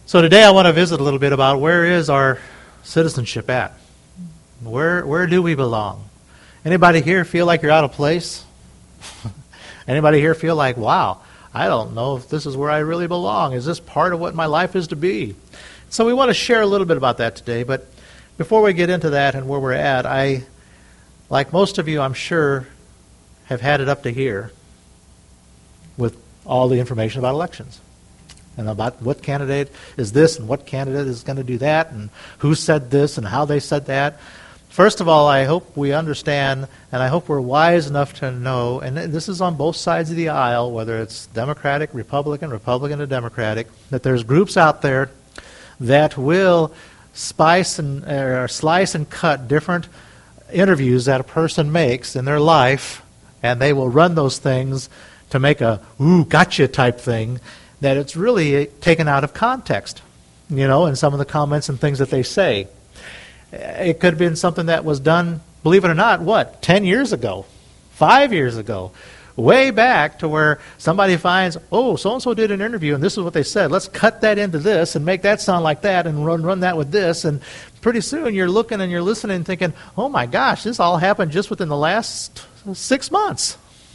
So today I want to visit a little bit about where is our citizenship at? Where do we belong? Anybody here feel like you're out of place? Anybody here feel like, wow, I don't know if this is where I really belong. Is this part of what my life is to be? So we want to share a little bit about that today. But before we get into that and where we're at, I, like most of you, I'm sure, have had it up to here with all the information about elections and about what candidate is this and what candidate is going to do that and who said this and how they said that. First of all, I hope we understand and I hope we're wise enough to know, and this is on both sides of the aisle, whether it's Democratic, Republican, Republican to Democratic, that there's groups out there that will slice and cut different interviews that a person makes in their life, and they will run those things to make a ooh gotcha type thing that it's really taken out of context, in some of the comments and things that they say. It could have been something that was done, believe it or not, 10 years ago, 5 years ago, way back to where somebody finds, oh, so-and-so did an interview and this is what they said. Let's cut that into this and make that sound like that and run that with this. And pretty soon you're looking and you're listening and thinking, oh my gosh, this all happened just within the last 6 months.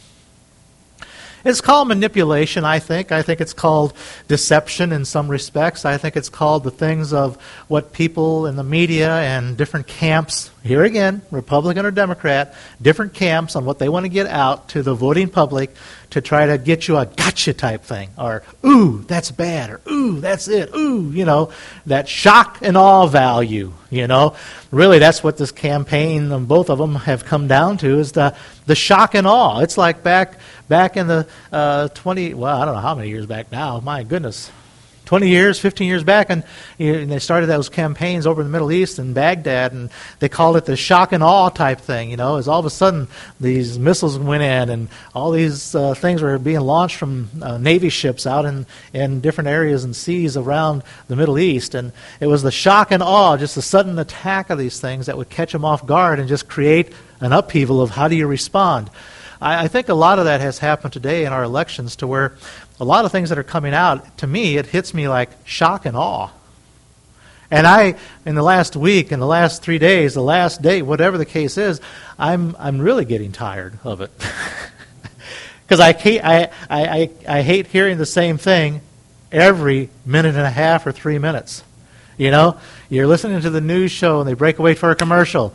It's called manipulation, I think. I think it's called deception in some respects. I think it's called the things of what people in the media and different camps, here again, Republican or Democrat, different camps on what they want to get out to the voting public to try to get you a gotcha type thing. Or, ooh, that's bad. Or, ooh, that's it. Ooh, that shock and awe value, Really, that's what this campaign, both of them have come down to, is the shock and awe. It's like back in the I don't know how many years back now, my goodness, 20 years, 15 years back, and they started those campaigns over in the Middle East in Baghdad, and they called it the shock and awe type thing, as all of a sudden these missiles went in, and all these things were being launched from Navy ships out in different areas and seas around the Middle East, and it was the shock and awe, just the sudden attack of these things that would catch them off guard and just create an upheaval of how do you respond. I think a lot of that has happened today in our elections to where a lot of things that are coming out, to me, it hits me like shock and awe. And in the last week, in the last 3 days, the last day, whatever the case is, I'm really getting tired of it. Because I hate hearing the same thing every minute and a half or 3 minutes. You're listening to the news show and they break away for a commercial.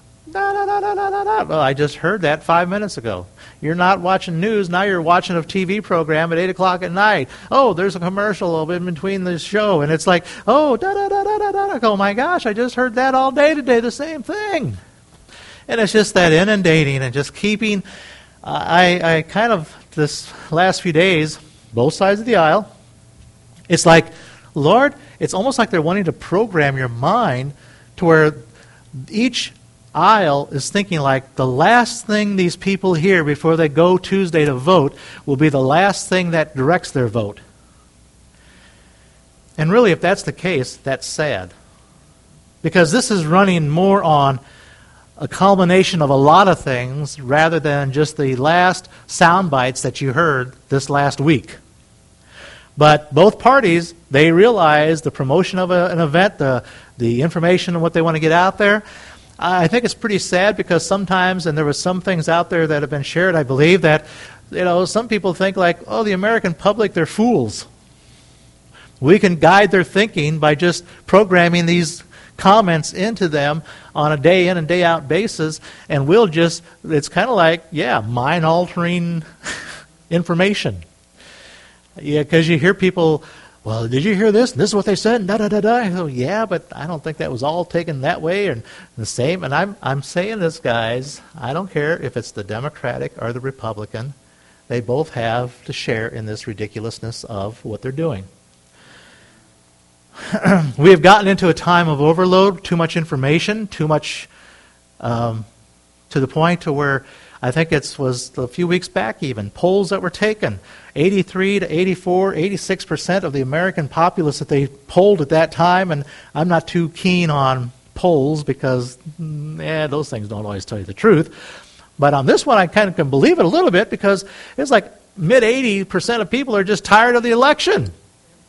Well, I just heard that 5 minutes ago. You're not watching news, now you're watching a TV program at 8 o'clock at night. Oh, there's a commercial in between the show, and it's like, oh, oh my gosh, I just heard that all day today, the same thing. And it's just that inundating and just keeping, I kind of, this last few days, both sides of the aisle, it's like, Lord, it's almost like they're wanting to program your mind to where each aisle is thinking like the last thing these people hear before they go Tuesday to vote will be the last thing that directs their vote. And really, if that's the case, that's sad. Because this is running more on a culmination of a lot of things rather than just the last sound bites that you heard this last week. But both parties, they realize the promotion of an event, the information and what they want to get out there. I think it's pretty sad because sometimes, and there were some things out there that have been shared, I believe, that some people think like, oh, the American public, they're fools. We can guide their thinking by just programming these comments into them on a day in and day out basis, and it's kind of like, mind-altering information. Yeah, because you hear people, well, did you hear this? This is what they said, da-da-da-da. I go, yeah, but I don't think that was all taken that way and the same. And I'm saying this, guys, I don't care if it's the Democratic or the Republican. They both have to share in this ridiculousness of what they're doing. We have gotten into a time of overload, too much information, too much to the point to where I think it was a few weeks back even, polls that were taken, 83 to 84, 86% of the American populace that they polled at that time, and I'm not too keen on polls because those things don't always tell you the truth. But on this one, I kind of can believe it a little bit because it's like mid-80% of people are just tired of the election.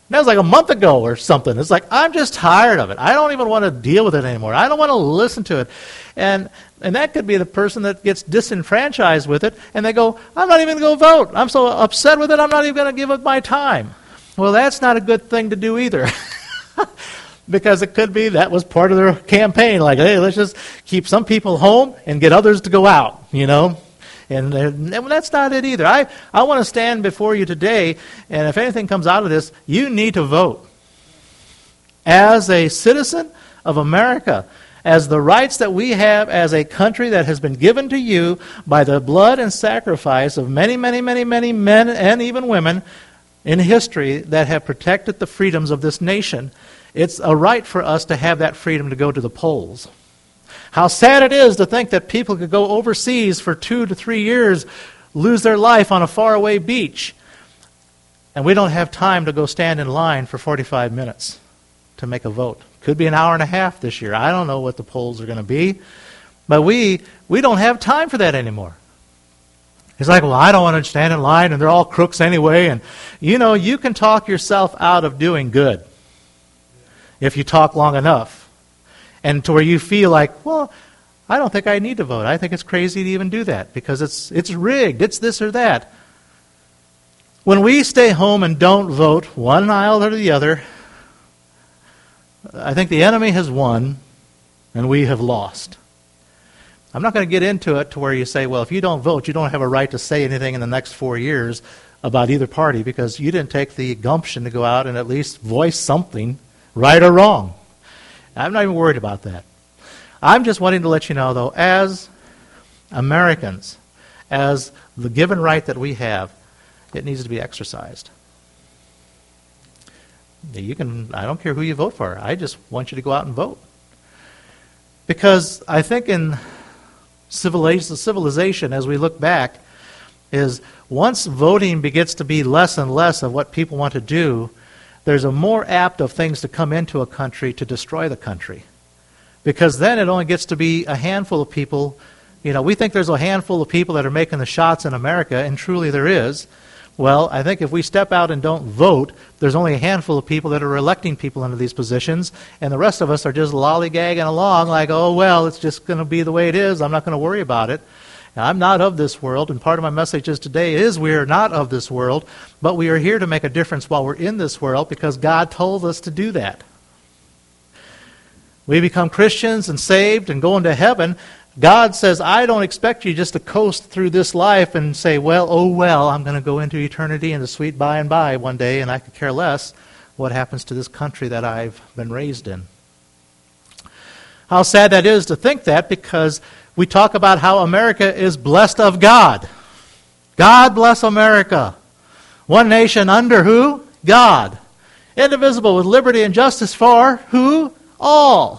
That was like a month ago or something. It's like, I'm just tired of it. I don't even want to deal with it anymore. I don't want to listen to it. And that could be the person that gets disenfranchised with it, and they go, I'm not even going to go vote. I'm so upset with it, I'm not even going to give it my time. Well, that's not a good thing to do either. Because it could be that was part of their campaign. Like, hey, let's just keep some people home and get others to go out, And that's not it either. I want to stand before you today, and if anything comes out of this, you need to vote. As a citizen of America, as the rights that we have as a country that has been given to you by the blood and sacrifice of many, many, many, many men and even women in history that have protected the freedoms of this nation, it's a right for us to have that freedom to go to the polls. How sad it is to think that people could go overseas for 2 to 3 years, lose their life on a faraway beach, and we don't have time to go stand in line for 45 minutes to make a vote. Could be an hour and a half this year. I don't know what the polls are going to be, but we don't have time for that anymore. It's like, well, I don't want to stand in line, and they're all crooks anyway, and you can talk yourself out of doing good if you talk long enough. And to where you feel like, well, I don't think I need to vote. I think it's crazy to even do that because it's rigged. It's this or that. When we stay home and don't vote one aisle or the other, I think the enemy has won and we have lost. I'm not going to get into it to where you say, well, if you don't vote, you don't have a right to say anything in the next 4 years about either party because you didn't take the gumption to go out and at least voice something, right or wrong. I'm not even worried about that. I'm just wanting to let you know, though, as Americans, as the given right that we have, it needs to be exercised. I don't care who you vote for. I just want you to go out and vote. Because I think in civilization, as we look back, is once voting begins to be less and less of what people want to do, there's a more apt of things to come into a country to destroy the country. Because then it only gets to be a handful of people. We think there's a handful of people that are making the shots in America, and truly there is. Well, I think if we step out and don't vote, there's only a handful of people that are electing people into these positions, and the rest of us are just lollygagging along like, oh, well, it's just going to be the way it is. I'm not going to worry about it. I'm not of this world, and part of my message today is we are not of this world, but we are here to make a difference while we're in this world because God told us to do that. We become Christians and saved and go into heaven. God says, I don't expect you just to coast through this life and say, well, I'm going to go into eternity and the sweet by and by one day, and I could care less what happens to this country that I've been raised in. How sad that is to think that, because we talk about how America is blessed of God. God bless America. One nation under who? God. Indivisible with liberty and justice for who? All.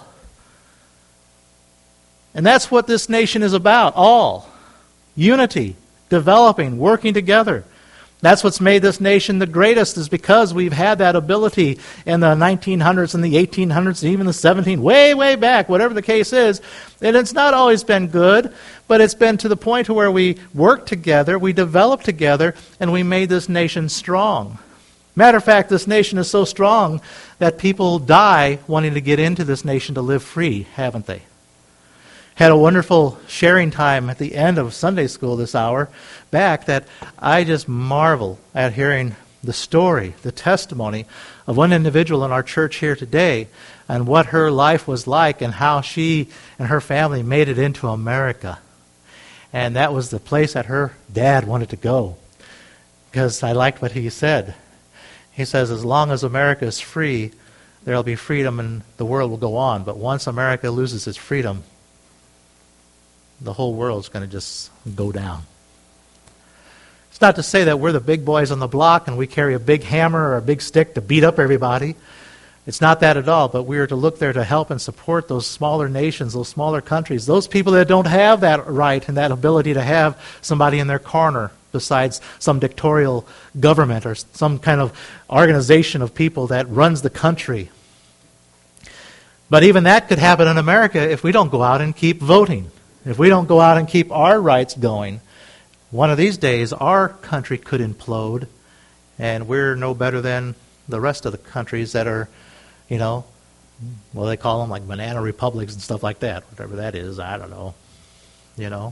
And that's what this nation is about, all. Unity, developing, working together. That's what's made this nation the greatest, is because we've had that ability in the 1900s and the 1800s and even the 1700s, way back, whatever the case is. And it's not always been good, but it's been to the point where we worked together, we developed together, and we made this nation strong. Matter of fact, this nation is so strong that people die wanting to get into this nation to live free, haven't they? Had a wonderful sharing time at the end of Sunday school this hour back that I just marvel at hearing the story, the testimony of one individual in our church here today and what her life was like and how she and her family made it into America. And that was the place that her dad wanted to go, because I liked what he said. He says, as long as America is free, there will be freedom and the world will go on. But once America loses its freedom, the whole world's going to just go down. It's not to say that we're the big boys on the block and we carry a big hammer or a big stick to beat up everybody. It's not that at all, but we are to look there to help and support those smaller nations, those smaller countries, those people that don't have that right and that ability to have somebody in their corner besides some dictatorial government or some kind of organization of people that runs the country. But even that could happen in America if we don't go out and keep voting. If we don't go out and keep our rights going, one of these days our country could implode, and we're no better than the rest of the countries that are, well, they call them like banana republics and stuff like that, whatever that is, I don't know,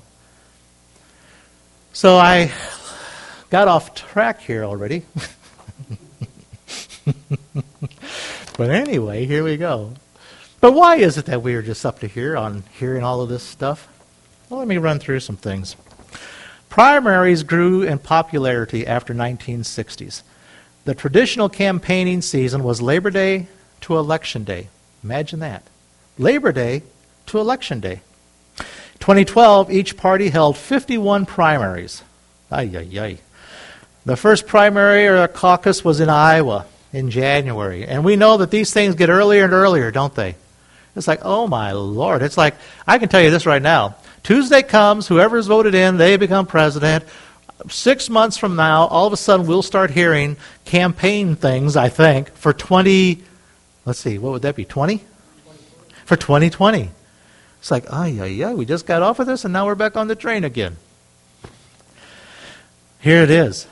So I got off track here already. But anyway, here we go. But why is it that we are just up to here on hearing all of this stuff? Well, let me run through some things. Primaries grew in popularity after 1960s. The traditional campaigning season was Labor Day to Election Day. Imagine that. Labor Day to Election Day. 2012, each party held 51 primaries. Ay, ay, ay. The first primary or a caucus was in Iowa in January. And we know that these things get earlier and earlier, don't they? It's like, oh my Lord. It's like, I can tell you this right now. Tuesday comes, whoever's voted in, they become president. 6 months from now, all of a sudden we'll start hearing campaign things, I think, for what would that be, 20? For 2020. It's like, we just got off of this and now we're back on the train again. Here it is.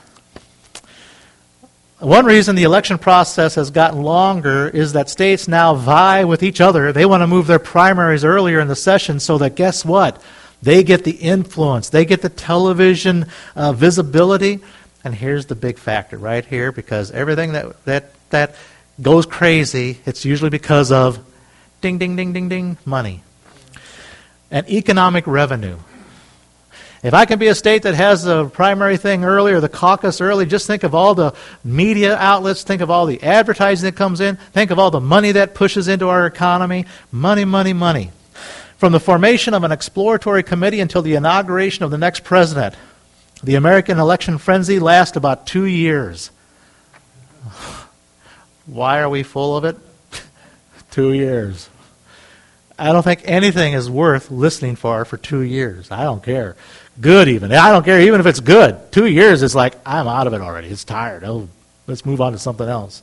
One reason the election process has gotten longer is that states now vie with each other. They want to move their primaries earlier in the session so that, guess what? They get the influence. They get the television visibility. And here's the big factor right here, because everything that goes crazy, it's usually because of ding, ding, ding, ding, ding, money. And economic revenue. If I can be a state that has the primary thing early or the caucus early, just think of all the media outlets, think of all the advertising that comes in, think of all the money that pushes into our economy. Money, money, money. From the formation of an exploratory committee until the inauguration of the next president, the American election frenzy lasts about 2 years. Why are we full of it? 2 years. I don't think anything is worth listening for 2 years. I don't care. Good even. I don't care even if it's good. 2 years is like, I'm out of it already. It's tired. Oh, let's move on to something else.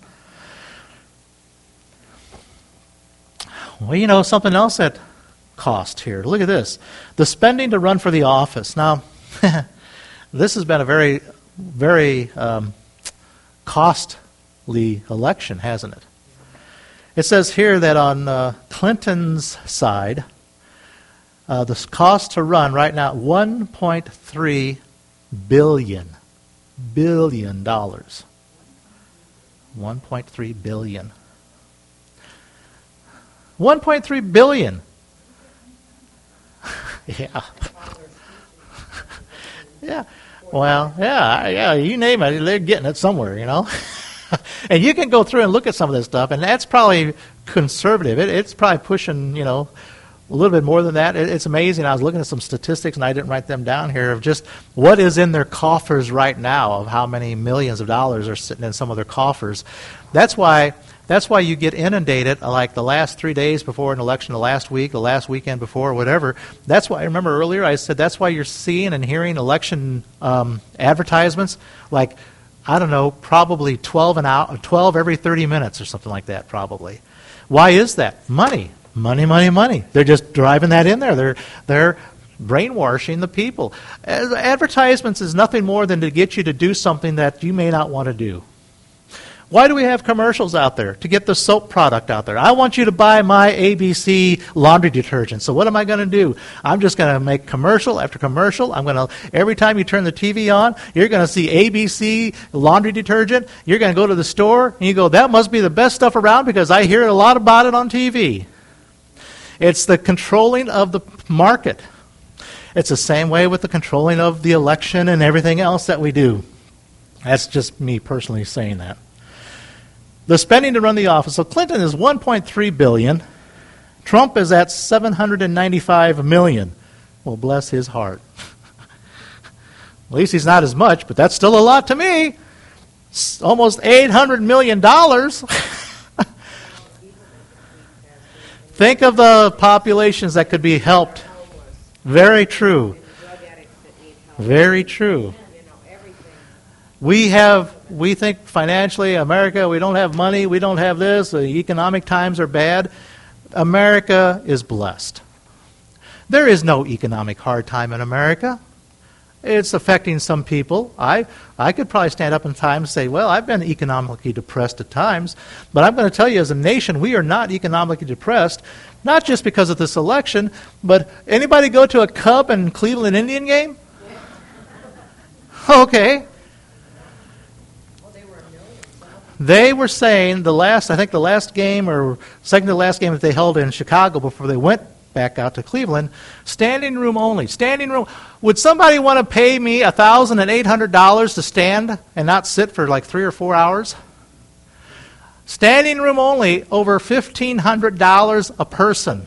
Well, something else that cost here. Look at this. The spending to run for the office. Now, this has been a very, very costly election, hasn't it? It says here that on Clinton's side, the cost to run right now, $1.3 billion. $1.3 billion. $1.3 billion. Yeah. Yeah. Well, yeah, you name it, they're getting it somewhere, And you can go through and look at some of this stuff, and that's probably conservative. It's probably pushing, a little bit more than that. It's amazing. I was looking at some statistics, and I didn't write them down here, of just what is in their coffers right now, of how many millions of dollars are sitting in some of their coffers. That's why you get inundated, like the last 3 days before an election, the last week, the last weekend before, whatever. That's why, I remember earlier I said that's why you're seeing and hearing election advertisements, like, I don't know, probably 12 every 30 minutes or something like that, probably. Why is that? Money. Money, money, money. They're just driving that in there. They're brainwashing the people. Advertisements is nothing more than to get you to do something that you may not want to do. Why do we have commercials out there? To get the soap product out there. I want you to buy my ABC laundry detergent. So what am I going to do? I'm just going to make commercial after commercial. Every time you turn the TV on, you're going to see ABC laundry detergent. You're going to go to the store and you go, that must be the best stuff around because I hear a lot about it on TV. It's the controlling of the market. It's the same way with the controlling of the election and everything else that we do. That's just me personally saying that. The spending to run the office. So Clinton is $1.3 billion. Trump is at $795 million. Well, bless his heart. At least he's not as much, but that's still a lot to me. Almost $800 million. Think of the populations that could be helped. Very true. Very true. We think financially, America, we don't have money, we don't have this, the economic times are bad. America is blessed. There is no economic hard time in America. It's affecting some people. I could probably stand up in time and say, well, I've been economically depressed at times, but I'm going to tell you as a nation, we are not economically depressed, not just because of this election, but anybody go to a Cub and Cleveland Indian game? Okay. They were saying I think the last game or second to last game that they held in Chicago before they went back out to Cleveland, standing room only. Standing room. Would somebody want to pay me $1,800 to stand and not sit for like 3 or 4 hours? Standing room only, over $1,500 a person.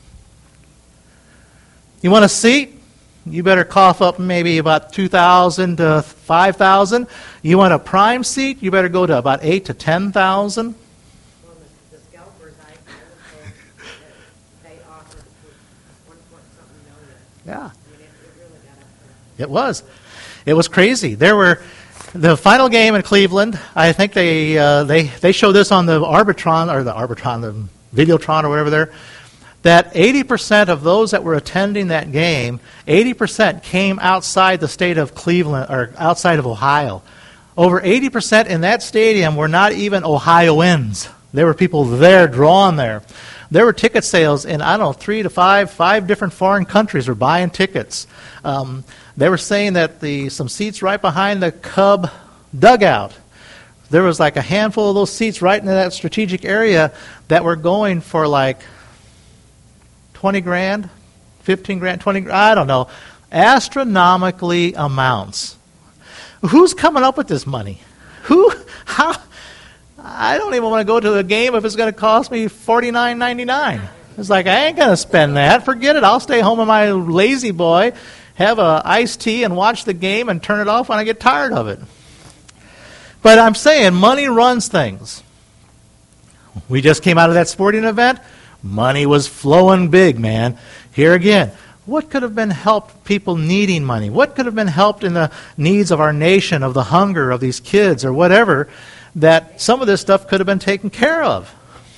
You want a seat? You better cough up maybe about $2,000 to $5,000. You want a prime seat? You better go to about $8,000 to $10,000. Well, the scalpers, I was told that they offered for 1 point something million. Yeah. I mean, it really got up It there. was. It was crazy. There were the final game in Cleveland. I think they show this on the the Videotron or whatever there. That 80% of those that were attending that game, 80% came outside the state of Cleveland or outside of Ohio. Over 80% in that stadium were not even Ohioans. There were people there, drawn there. There were ticket sales in, 3 to 5 different foreign countries were buying tickets. They were saying that some seats right behind the Cub dugout, there was like a handful of those seats right in that strategic area that were going for like 20 grand, 15 grand, 20 grand, I don't know. Astronomically amounts. Who's coming up with this money? How? I don't even want to go to the game if it's going to cost me $49.99. It's like, I ain't going to spend that. Forget it. I'll stay home in my lazy boy, have a iced tea, and watch the game and turn it off when I get tired of it. But I'm saying money runs things. We just came out of that sporting event. Money was flowing big, man. Here again, what could have been helped people needing money? What could have been helped in the needs of our nation, of the hunger of these kids or whatever, that some of this stuff could have been taken care of?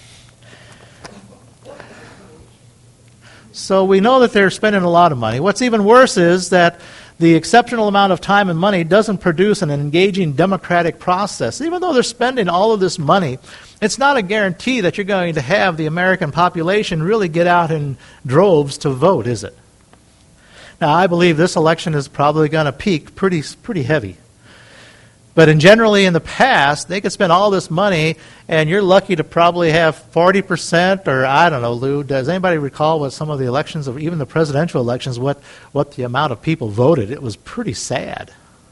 So we know that they're spending a lot of money. What's even worse is that the exceptional amount of time and money doesn't produce an engaging democratic process. Even though they're spending all of this money, it's not a guarantee that you're going to have the American population really get out in droves to vote, is it? Now, I believe this election is probably going to peak pretty heavy. But generally in the past, they could spend all this money, and you're lucky to probably have 40%, or I don't know, Lou, does anybody recall what some of the elections, of even the presidential elections, what the amount of people voted? It was pretty sad.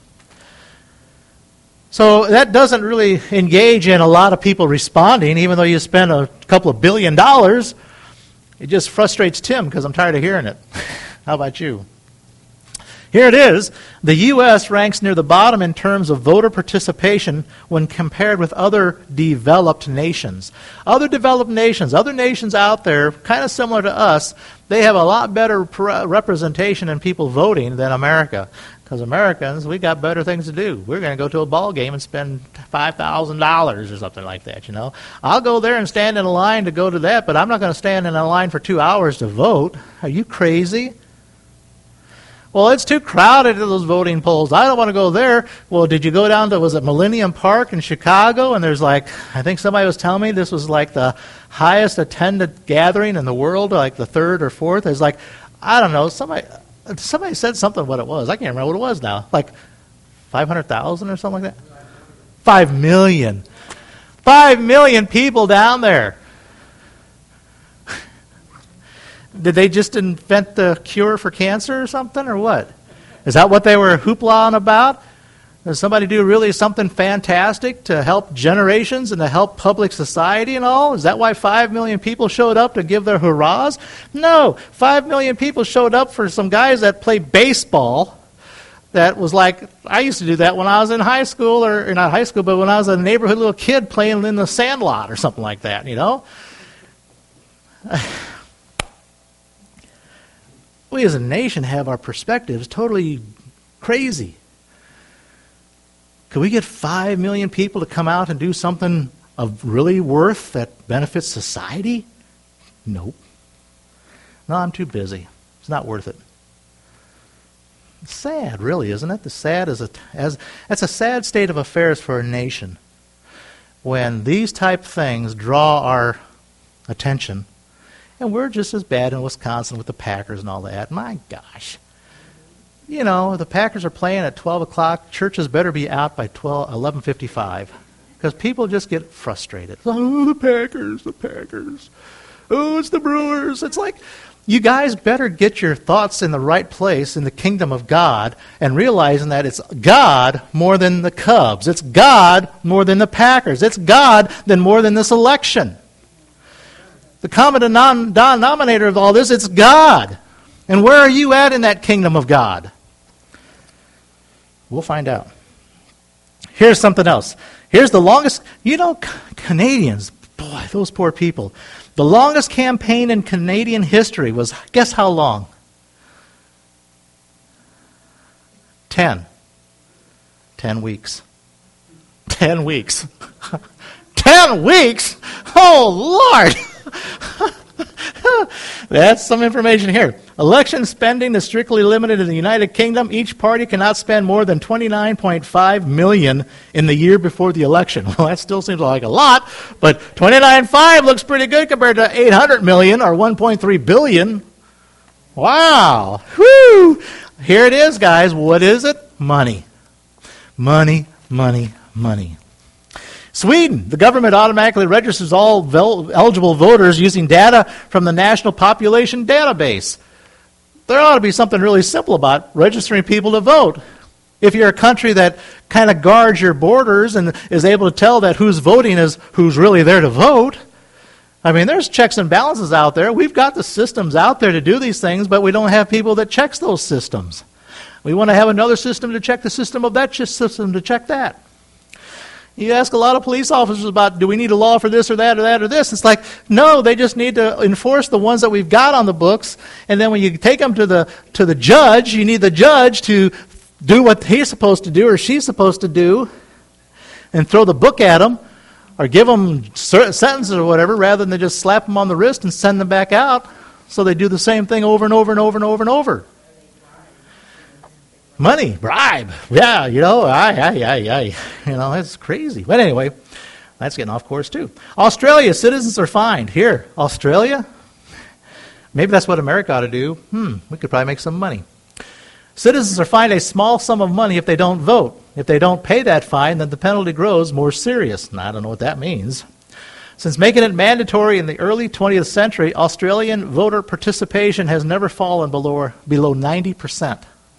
So that doesn't really engage in a lot of people responding, even though you spend a couple of $1 billion. It just frustrates Tim because I'm tired of hearing it. How about you? Here it is. The U.S. ranks near the bottom in terms of voter participation when compared with other developed nations. Other developed nations, other nations out there, kind of similar to us, they have a lot better representation in people voting than America. Because Americans, we got better things to do. We're going to go to a ball game and spend $5,000 or something like that, you know. I'll go there and stand in a line to go to that, but I'm not going to stand in a line for 2 hours to vote. Are you crazy? Well, it's too crowded at those voting polls. I don't want to go there. Well, did you go down to, was it Millennium Park in Chicago? And there's like, I think somebody was telling me this was like the highest attended gathering in the world, like the third or fourth. It's like, I don't know, somebody said something what it was. I can't remember what it was now. Like 500,000 or something like that? 5 million. 5 million people down there. Did they just invent the cure for cancer or something, or what? Is that what they were hoopla-ing about? Did somebody do really something fantastic to help generations and to help public society and all? Is that why 5 million people showed up to give their hurrahs? No, 5 million people showed up for some guys that play baseball. That was like, I used to do that when I was in high school, or not high school, but when I was a neighborhood little kid playing in the sandlot or something like that, you know? We as a nation have our perspectives totally crazy. Could we get 5 million people to come out and do something of really worth that benefits society? Nope. No, I'm too busy. It's not worth it. It's sad, really, isn't it? That's a sad state of affairs for a nation when these type things draw our attention, and we're just as bad in Wisconsin with the Packers and all that. My gosh. You know, the Packers are playing at 12 o'clock. Churches better be out by 11:55 because people just get frustrated. Oh, the Packers. Oh, it's the Brewers. It's like, you guys better get your thoughts in the right place in the kingdom of God and realizing that it's God more than the Cubs. It's God more than the Packers. It's God more than this election. The common denominator of all this, it's God. And where are you at in that kingdom of God? We'll find out. Here's something else. Here's the longest, Canadians, boy, those poor people. The longest campaign in Canadian history was, guess how long? 10 weeks. 10 weeks. 10 weeks? Oh, Lord! That's some information here. Election spending is strictly limited in the United Kingdom. Each party cannot spend more than $29.5 million in the year before the election. Well, that still seems like a lot, but $29.5 looks pretty good compared to $800 million or $1.3 billion. Wow. Whew. Here it is, guys. What is it? Money. Money, money, money. Sweden, the government automatically registers all eligible voters using data from the National Population Database. There ought to be something really simple about registering people to vote. If you're a country that kind of guards your borders and is able to tell that who's voting is who's really there to vote, I mean, there's checks and balances out there. We've got the systems out there to do these things, but we don't have people that checks those systems. We want to have another system to check the system of that system to check that. You ask a lot of police officers about, do we need a law for this or that or that or this? It's like, no, they just need to enforce the ones that we've got on the books. And then when you take them to the judge, you need the judge to do what he's supposed to do or she's supposed to do and throw the book at them or give them sentences or whatever rather than just slap them on the wrist and send them back out so they do the same thing over and over and over and over and over. Money, bribe, yeah, it's crazy. But anyway, that's getting off course too. Australia, citizens are fined. Here, Australia? Maybe that's what America ought to do. We could probably make some money. Citizens are fined a small sum of money if they don't vote. If they don't pay that fine, then the penalty grows more serious. Now, I don't know what that means. Since making it mandatory in the early 20th century, Australian voter participation has never fallen below 90%.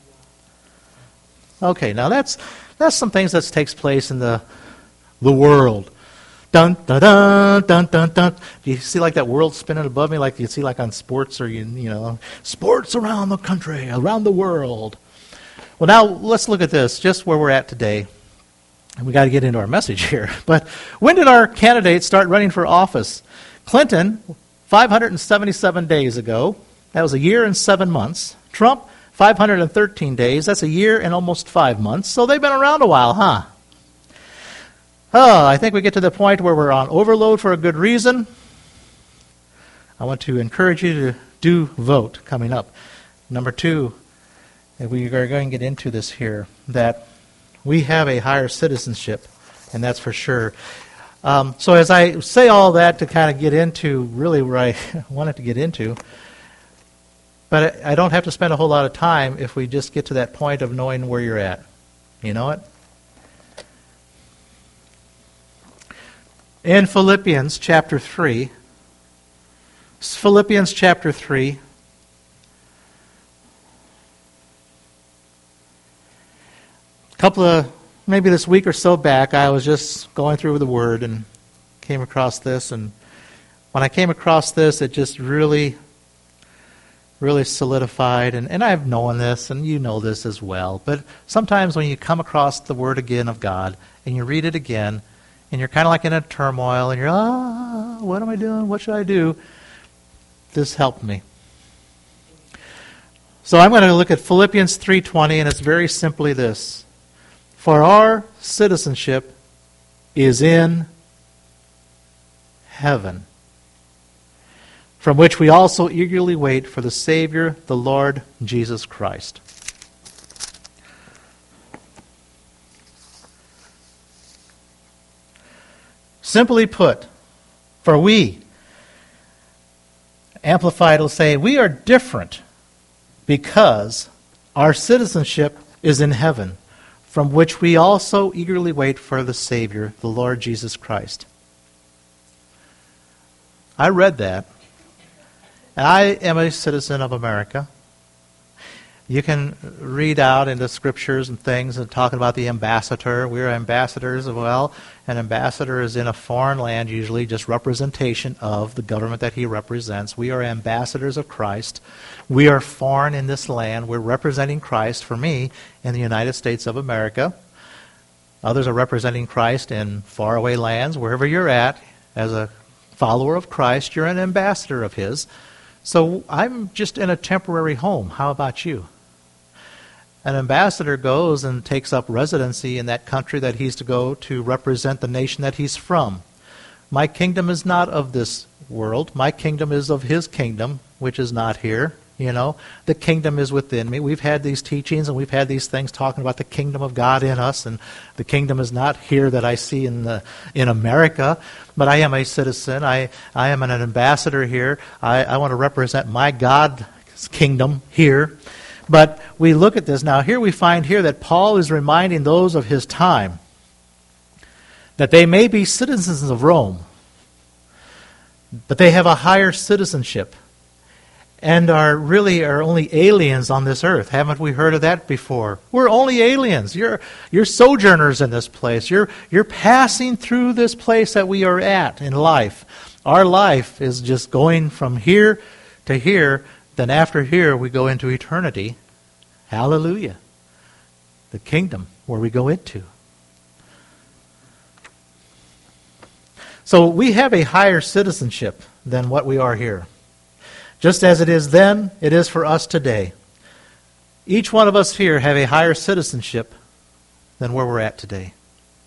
Okay, now that's some things that takes place in the world. Dun dun dun dun dun dun. Do you see like that world spinning above me, like you see like on sports or sports around the country, around the world? Well, now let's look at this, just where we're at today, and we got to get into our message here. But when did our candidates start running for office? Clinton, 577 days ago. That was a year and 7 months. Trump, 513 days. That's a year and almost 5 months. So they've been around a while, huh? Oh, I think we get to the point where we're on overload for a good reason. I want to encourage you to do vote coming up. Number 2, and we are going to get into this here, that we have a higher citizenship, and that's for sure. So as I say all that to kind of get into really where I wanted to get into, but I don't have to spend a whole lot of time if we just get to that point of knowing where you're at. You know it? In Philippians chapter 3, maybe this week or so back, I was just going through the Word and came across this. And when I came across this, it just really solidified. And I've known this, and you know this as well. But sometimes when you come across the Word again of God, and you read it again, and you're kind of like in a turmoil, and you're, what am I doing? What should I do? This helped me. So I'm going to look at Philippians 3:20, and it's very simply this. For our citizenship is in heaven, from which we also eagerly wait for the Savior, the Lord Jesus Christ. Simply put, for we, Amplified will say, we are different because our citizenship is in heaven, from which we also eagerly wait for the Savior, the Lord Jesus Christ. I read that. I am a citizen of America. You can read out in the scriptures and things and talking about the ambassador. We're ambassadors as well. An ambassador is in a foreign land, usually just representation of the government that he represents. We are ambassadors of Christ. We are foreign in this land. We're representing Christ, for me, in the United States of America. Others are representing Christ in faraway lands. Wherever you're at, as a follower of Christ, you're an ambassador of His. So I'm just in a temporary home. How about you? An ambassador goes and takes up residency in that country that he's to go to represent the nation that he's from. My kingdom is not of this world. My kingdom is of His kingdom, which is not here. You know, the kingdom is within me. We've had these teachings and we've had these things talking about the kingdom of God in us, and the kingdom is not here that I see in America, but I am a citizen. I am an ambassador here. I want to represent my God's kingdom here. But we look at this now. Here we find here that Paul is reminding those of his time that they may be citizens of Rome, but they have a higher citizenship and are only aliens on this earth. Haven't we heard of that before? We're only aliens. You're sojourners in this place. You're passing through this place that we are at in life. Our life is just going from here to here. Then after here, we go into eternity. Hallelujah. The kingdom where we go into. So we have a higher citizenship than what we are here. Just as it is then, it is for us today. Each one of us here have a higher citizenship than where we're at today.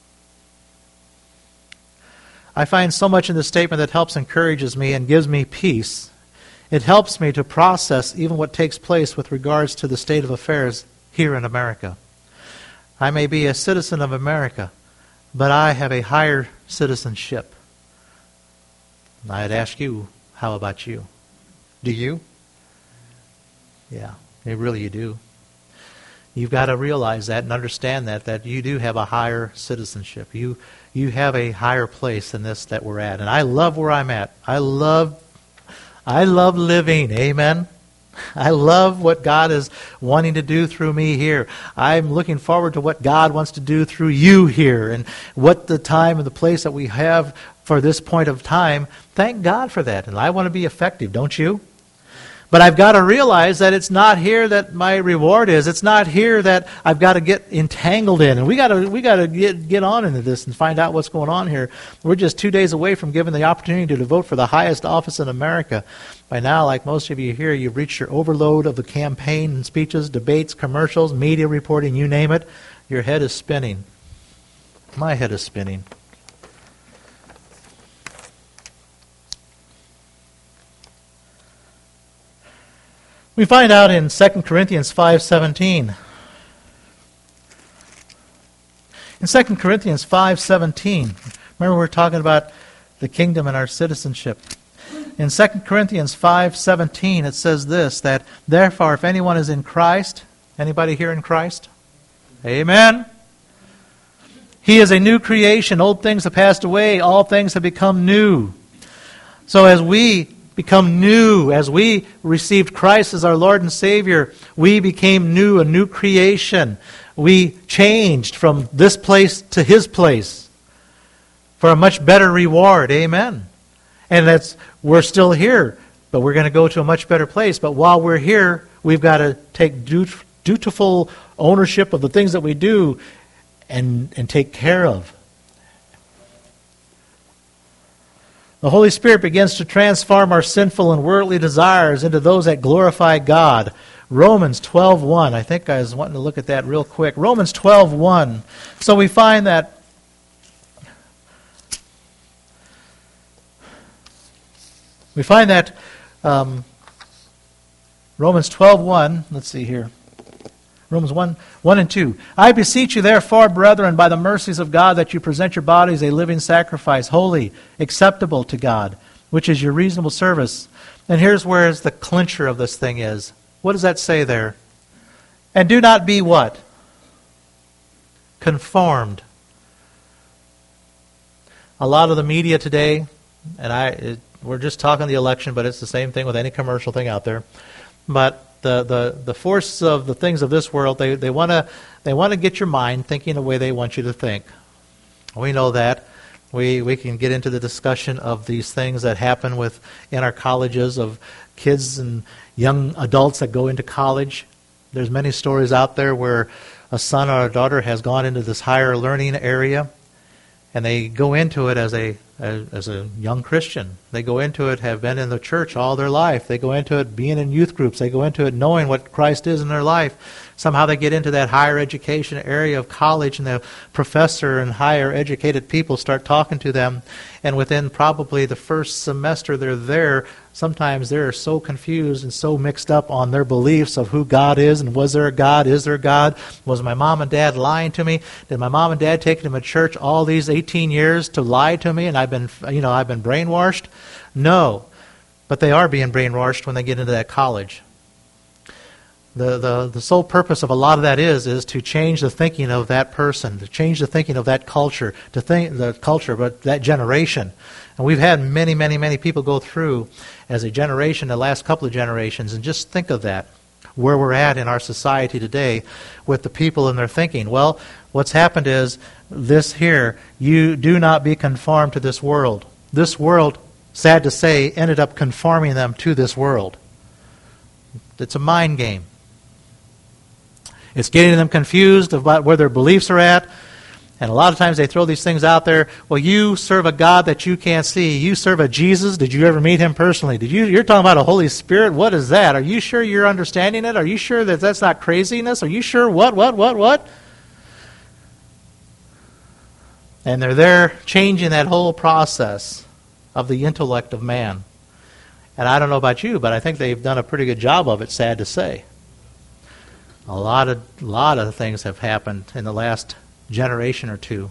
I find so much in this statement that helps encourages me and gives me peace. It helps me to process even what takes place with regards to the state of affairs here in America. I may be a citizen of America, but I have a higher citizenship. I'd ask you, how about you? Do you? Yeah, really you do. You've got to realize that and understand that you do have a higher citizenship. You have a higher place than this that we're at. And I love where I'm at. I love living. Amen. I love what God is wanting to do through me here. I'm looking forward to what God wants to do through you here and what the time and the place that we have for this point of time. Thank God for that. And I want to be effective, don't you? But I've got to realize that it's not here that my reward is. It's not here that I've got to get entangled in. And we got to get on into this and find out what's going on here. We're just 2 days away from giving the opportunity to vote for the highest office in America. By now, like most of you here, you've reached your overload of the campaign and speeches, debates, commercials, media reporting, you name it. Your head is spinning. My head is spinning. We find out in 2 Corinthians 5:17. In 2 Corinthians 5:17, remember we're talking about the kingdom and our citizenship. In 2 Corinthians 5:17, it says this, that therefore if anyone is in Christ, anybody here in Christ? Amen. He is a new creation. Old things have passed away. All things have become new. So as we become new, as we received Christ as our Lord and Savior, we became new, a new creation. We changed from this place to His place for a much better reward. Amen. And we're still here, but we're going to go to a much better place. But while we're here, we've got to take dutiful ownership of the things that we do and take care of. The Holy Spirit begins to transform our sinful and worldly desires into those that glorify God. Romans 12:1. I think I was wanting to look at that real quick. Romans 12:1. So we find that Romans 12:1. Let's see here. Romans 1 and 2. I beseech you, therefore, brethren, by the mercies of God, that you present your bodies a living sacrifice, holy, acceptable to God, which is your reasonable service. And here's where the clincher of this thing is. What does that say there? And do not be what? Conformed. A lot of the media today, and we're just talking the election, but it's the same thing with any commercial thing out there. But the force of the things of this world, they want to get your mind thinking the way they want you to think. We know that. We can get into the discussion of these things that happen in our colleges, of kids and young adults that go into college. There's many stories out there where a son or a daughter has gone into this higher learning area, and they go into it as a young Christian. They go into it, have been in the church all their life. They go into it being in youth groups. They go into it knowing what Christ is in their life. Somehow they get into that higher education area of college, and the professor and higher educated people start talking to them. And within probably the first semester they're there, sometimes they're so confused and so mixed up on their beliefs of who God is, and was there a God? Is there a God? Was my mom and dad lying to me? Did my mom and dad take me to church all these 18 years to lie to me, and I've been brainwashed? No. But they are being brainwashed when they get into that college. The sole purpose of a lot of that is to change the thinking of that person, to change the thinking of that culture, but that generation. And we've had many, many, many people go through as a generation, the last couple of generations, and just think of that, where we're at in our society today with the people and their thinking. Well, what's happened is this here: you do not be conformed to this world. This world, sad to say, ended up conforming them to this world. It's a mind game. It's getting them confused about where their beliefs are at. And a lot of times they throw these things out there. Well, you serve a God that you can't see. You serve a Jesus. Did you ever meet him personally? You're talking about a Holy Spirit? What is that? Are you sure you're understanding it? Are you sure that that's not craziness? Are you sure what? And they're there changing that whole process of the intellect of man. And I don't know about you, but I think they've done a pretty good job of it, sad to say. A lot of things have happened in the last generation or two.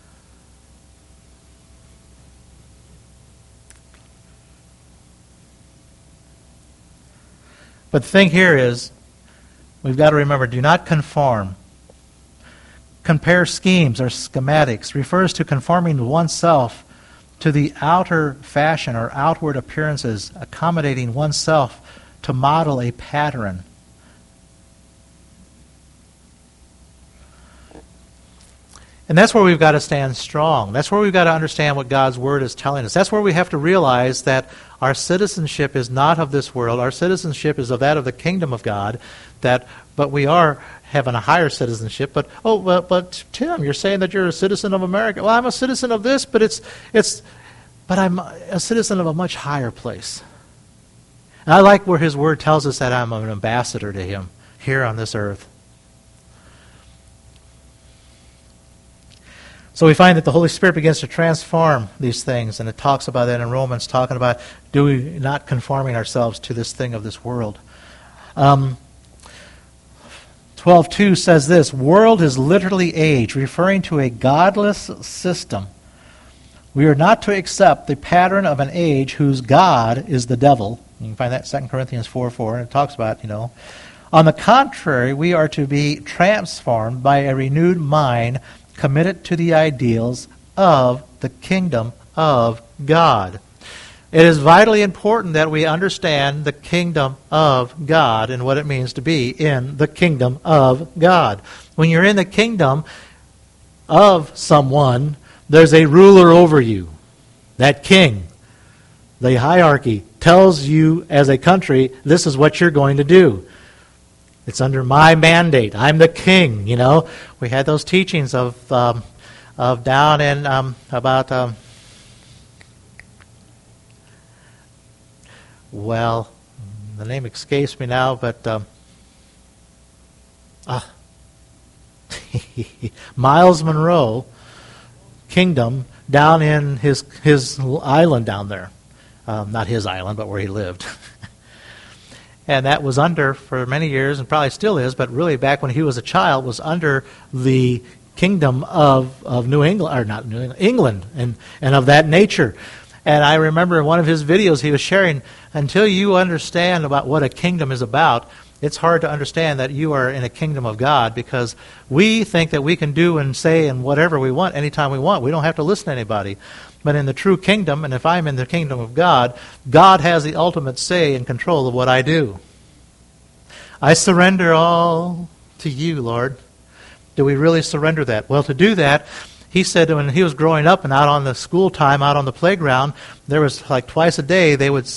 But the thing here is, we've got to remember, do not conform. Compare schemes or schematics refers to conforming oneself to the outer fashion or outward appearances, accommodating oneself to model a pattern. And that's where we've got to stand strong. That's where we've got to understand what God's Word is telling us. That's where we have to realize that our citizenship is not of this world. Our citizenship is of that of the kingdom of God. But we are having a higher citizenship. But Tim, you're saying that you're a citizen of America. Well, I'm a citizen of this, but I'm a citizen of a much higher place. And I like where His Word tells us that I'm an ambassador to Him here on this earth. So we find that the Holy Spirit begins to transform these things, and it talks about that in Romans, talking about not conforming ourselves to this thing of this world. 12:2 says this: world is literally age, referring to a godless system. We are not to accept the pattern of an age whose God is the devil. You can find that in 2 Corinthians 4:4, and it talks about, On the contrary, we are to be transformed by a renewed mind, committed to the ideals of the kingdom of God. It is vitally important that we understand the kingdom of God and what it means to be in the kingdom of God. When you're in the kingdom of someone, there's a ruler over you. That king, the hierarchy, tells you as a country, this is what you're going to do. It's under my mandate. I'm the king, We had those teachings of down in about the name escapes me now, but Miles Monroe kingdom down in his island down there. Not his island, but where he lived. And that was under, for many years, and probably still is, but really back when he was a child, was under the kingdom of New England, or not New England, England, and of that nature. And I remember in one of his videos he was sharing, until you understand about what a kingdom is about, it's hard to understand that you are in a kingdom of God, because we think that we can do and say and whatever we want anytime we want. We don't have to listen to anybody. But in the true kingdom, and if I'm in the kingdom of God, God has the ultimate say and control of what I do. I surrender all to you, Lord. Do we really surrender that? Well, to do that, he said when he was growing up and out on the school time, out on the playground, there was like twice a day they would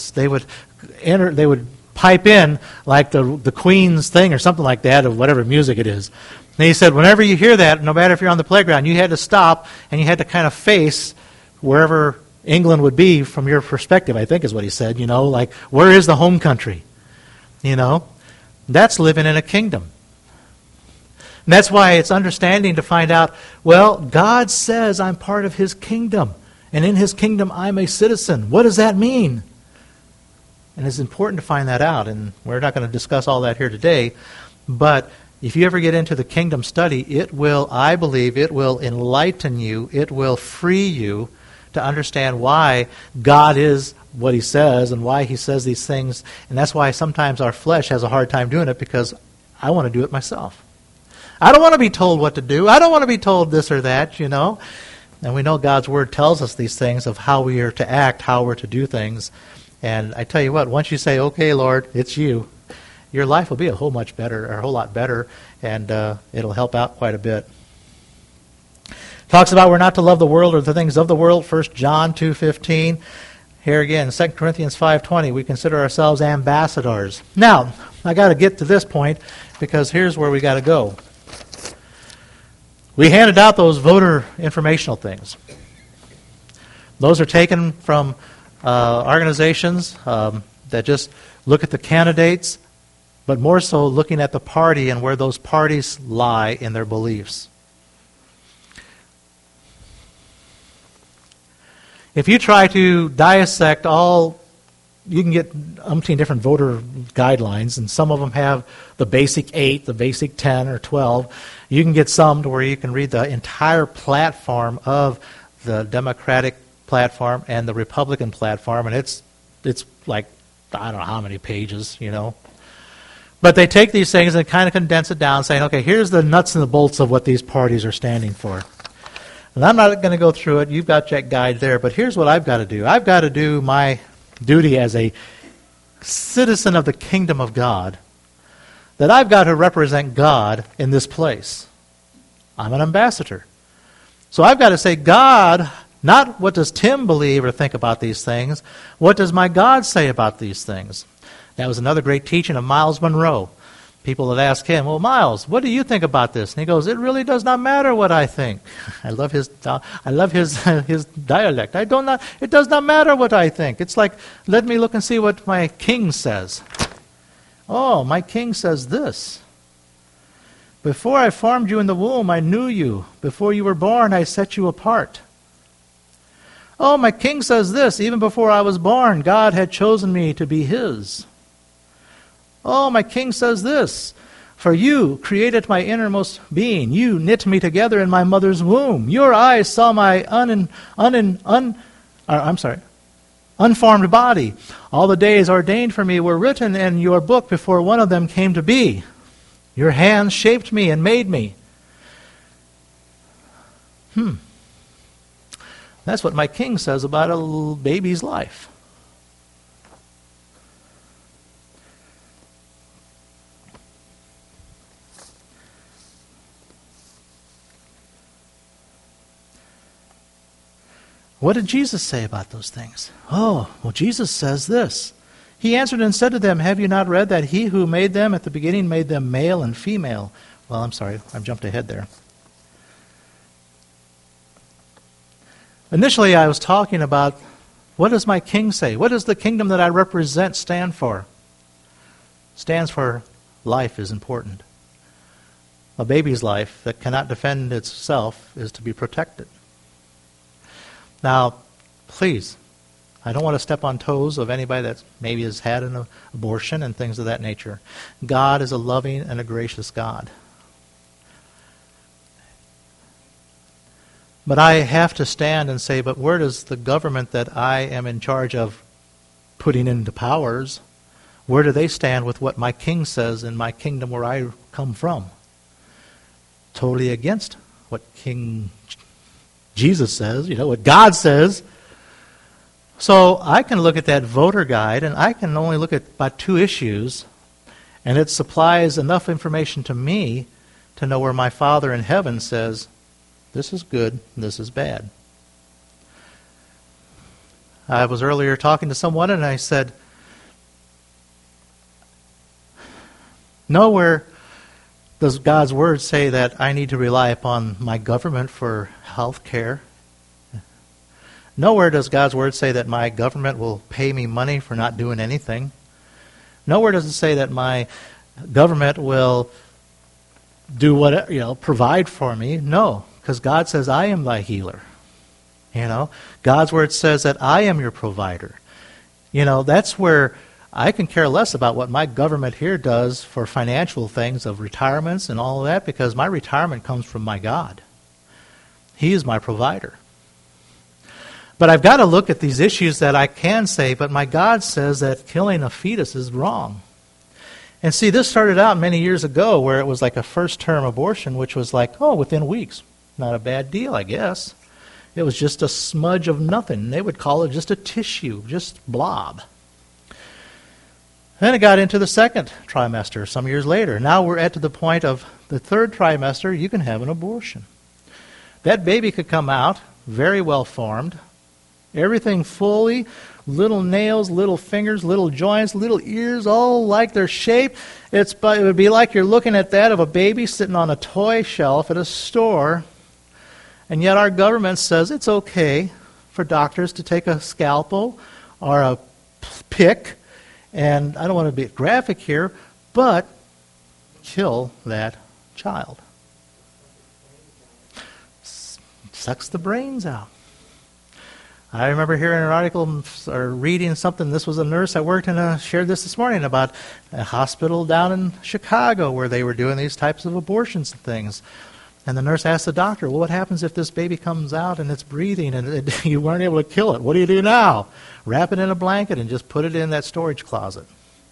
pipe in like the Queen's thing or something like that, or whatever music it is. And he said whenever you hear that, no matter if you're on the playground, you had to stop and you had to kind of face wherever England would be from your perspective, I think is what he said, like where is the home country? That's living in a kingdom. And that's why it's understanding to find out, well, God says I'm part of His kingdom, and in His kingdom I'm a citizen. What does that mean? And it's important to find that out, and we're not going to discuss all that here today, but if you ever get into the kingdom study, I believe it will enlighten you, it will free you to understand why God is what He says and why He says these things. And that's why sometimes our flesh has a hard time doing it, because I want to do it myself. I don't want to be told what to do. I don't want to be told this or that, And we know God's Word tells us these things of how we are to act, how we're to do things. And I tell you what, once you say, okay, Lord, it's you, your life will be a whole lot better, and it'll help out quite a bit. Talks about we're not to love the world or the things of the world, 1 John 2:15. Here again, 2 Corinthians 5:20, we consider ourselves ambassadors. Now, I got to get to this point, because here's where we got to go. We handed out those voter informational things. Those are taken from organizations that just look at the candidates, but more so looking at the party and where those parties lie in their beliefs. If you try to dissect you can get umpteen different voter guidelines, and some of them have the basic 8, the basic 10 or 12. You can get some to where you can read the entire platform of the Democratic platform and the Republican platform, and it's like, I don't know how many pages, But they take these things and kind of condense it down, saying, okay, here's the nuts and the bolts of what these parties are standing for. And I'm not going to go through it. You've got that guide there. But here's what I've got to do. I've got to do my duty as a citizen of the kingdom of God, that I've got to represent God in this place. I'm an ambassador. So I've got to say, God, not what does Tim believe or think about these things, what does my God say about these things? That was another great teaching of Miles Monroe. People would ask him, well, Miles, what do you think about this? And he goes, it really does not matter what I think. I love his his dialect. It does not matter what I think. It's like, let me look and see what my king says. Oh, my king says this. Before I formed you in the womb, I knew you. Before you were born, I set you apart. Oh, my king says this. Even before I was born, God had chosen me to be His. Oh, my king says this. For you created my innermost being. You knit me together in my mother's womb. Your eyes saw my unformed body. All the days ordained for me were written in your book before one of them came to be. Your hands shaped me and made me. That's what my king says about a little baby's life. What did Jesus say about those things? Oh, well, Jesus says this. He answered and said to them, have you not read that He who made them at the beginning made them male and female? Well, I'm sorry, I jumped ahead there. Initially, I was talking about, what does my king say? What does the kingdom that I represent stand for? Stands for life is important. A baby's life that cannot defend itself is to be protected. Now, please, I don't want to step on toes of anybody that maybe has had an abortion and things of that nature. God is a loving and a gracious God. But I have to stand and say, but where does the government that I am in charge of putting into powers, where do they stand with what my king says in my kingdom where I come from? Totally against what King Jesus says, what God says. So I can look at that voter guide, and I can only look at about 2 issues, and it supplies enough information to me to know where my Father in heaven says, this is good, and this is bad. I was earlier talking to someone, and I said, nowhere does God's Word say that I need to rely upon my government for health care. Nowhere does God's Word say that my government will pay me money for not doing anything. Nowhere does it say that my government will do what, provide for me. No, because God says, I am thy healer. God's Word says that I am your provider. That's where I can care less about what my government here does for financial things of retirements and all of that, because my retirement comes from my God. He is my provider. But I've got to look at these issues that I can say, but my God says that killing a fetus is wrong. And see, this started out many years ago where it was like a first-term abortion, which was like, within weeks. Not a bad deal, I guess. It was just a smudge of nothing. They would call it just a tissue, just blob. Then it got into the second trimester some years later. Now we're at the point of the third trimester, you can have an abortion. That baby could come out very well formed, everything fully, little nails, little fingers, little joints, little ears, all like their shape. It would be like you're looking at that of a baby sitting on a toy shelf at a store, and yet our government says it's okay for doctors to take a scalpel or a pick, and I don't want to be graphic here, but kill that child. Sucks the brains out. I remember hearing an article or reading something. This was a nurse I worked in, shared this morning about a hospital down in Chicago where they were doing these types of abortions and things. And the nurse asked the doctor, well, what happens if this baby comes out and it's breathing and you weren't able to kill it? What do you do now? Wrap it in a blanket and just put it in that storage closet.